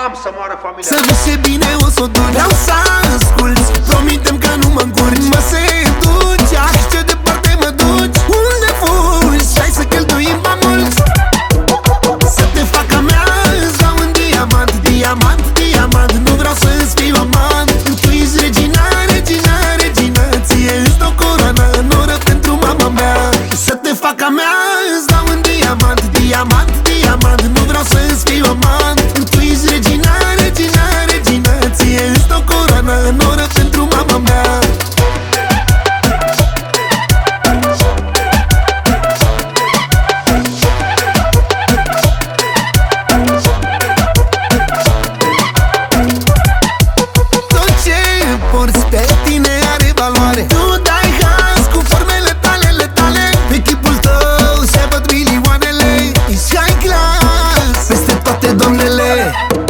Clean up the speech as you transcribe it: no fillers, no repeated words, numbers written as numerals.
am să moară familia. Să vezi ce bine o s-o duci. Vreau să asculți, promitem că nu mă încurci. Mă seduci, ah, ce departe mă duci. Unde fugi? Hai să cheltuim bani mulți. Să te fac a mea, îți dau un diamant. Diamant, diamant, nu vreau să-ți fiu amant. Tu ești regina, regina, regina. Ție îți dau coroana în oră pentru mama mea. Să te fac a mea, îți dau un diamant. Diamant, diamant, nu vreau să-ți fiu amant. Tu ești regina, regina, regina. Ție îți dau coroana în oră pentru mama mea. Tot ce porți pe tine are valoare. Tu dai haz cu formele tale. Pe chipul tău se văd milioanele. Ești high class peste toate domnele.